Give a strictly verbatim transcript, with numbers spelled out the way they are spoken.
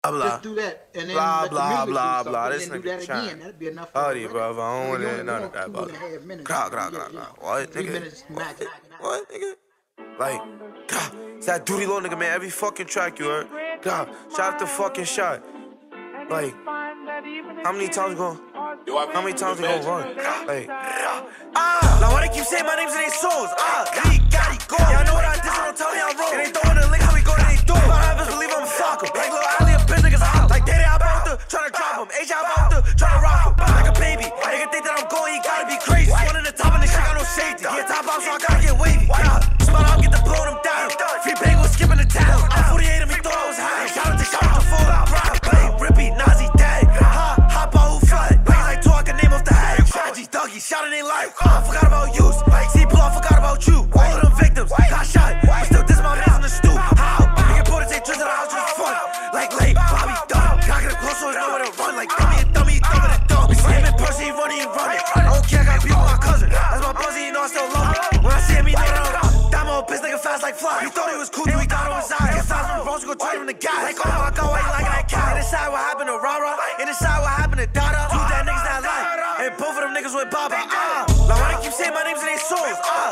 blah. Just do that, and then blah, let blah, the music blah, do blah. something, This and then do nigga that trying. again. That'd be enough. Howdy, bro. I don't want You it. only None want of that, two bro. and a half minutes. Grah, grah, You grah, get, you grah. know, What, Three nigga? minutes magic. What, nigga? Like, God, it's that duty low nigga, man. Every fucking track you heard. God, shout out the fucking shot. Like, how many times you gon' How many times they gon' run? Like, ah, now why they keep saying my names in their songs? Ah, Lee, Gotti, go. Yeah, I know what I did, so don't tell me I'm wrong. And they throwing the link, how we go to they door. My rappers believe I'm a fucker. Like Lil Ali, a bitch niggas out. Like Daddy, I'm out there, tryna drop him. H, I'm out there, tryna rock him. Like a baby. Nigga think that I'm going, he gotta be crazy. One in the top and this shit got no safety. Yeah, top off, so I gotta get wavy. Yeah, spot out, get the blow them down. Free bang was skipping the town. I'm forty-eight and he thought I was high. Shout out to shout out to full out. Play, Rippy, Nazi, Dag. Ha, hop out, who fly. Like like two, I can name off the hat. Shaji, Dougie, shot in their life. I forgot about you. See, blow, I forgot about you. All of them victims got shot. But still, this my man's in the stoop. How? Nigga put his trips to the house just fun. Like late, Bobby dumb. Gotta get him close so he know where to run. Like dummy and dummy, dummy and dumb. We see him in person, he running, he running. I don't care, I got beat with my cousin. That's my buzzy, you know I still love him. When I see him, he know that I'm Damo, piss nigga fast like fly. He thought he was cool, till he thought it was I. Get fast from the bros, we gon' turn him to guys. Like, oh my god, why you like that cat? And inside what happened to Rara. And inside what happened to Dada. Two that niggas that lie. And both of them niggas with Baba. Ah, like why they keep saying my names in their songs? Ah.